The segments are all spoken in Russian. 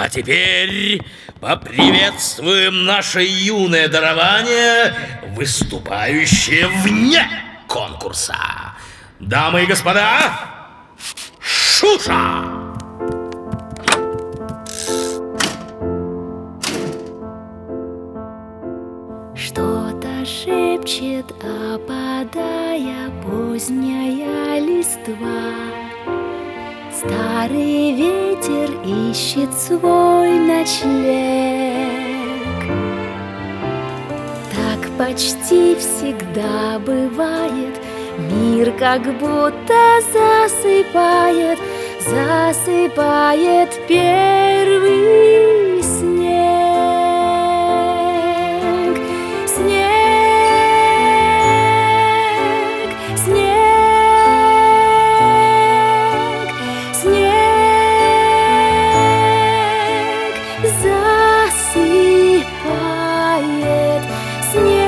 А теперь поприветствуем наше юное дарование, выступающее вне конкурса. Дамы и господа, Шуша! Что-то шепчет, опадая поздняя листва. Старый ветер ищет свой ночлег. Так почти всегда бывает. Мир как будто засыпает, засыпает первый снег. Снег, снег, снег засыпает. Снег.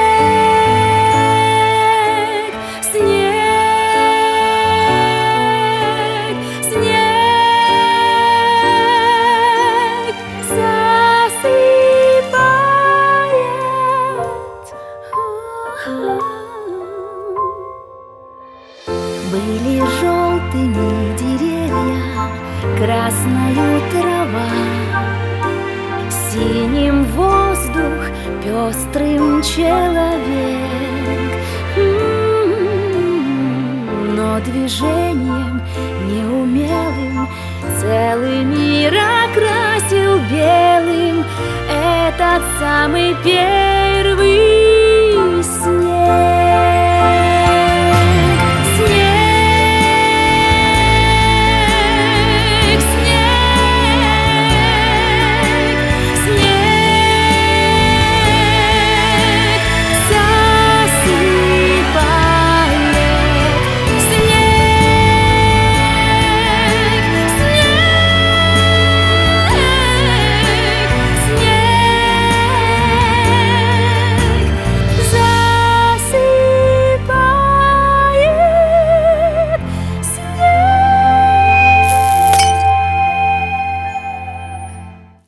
Были желтыми деревья, красною трава, синим воздух, пестрым человек. Но движением неумелым целый мир окрасил белым этот самый первый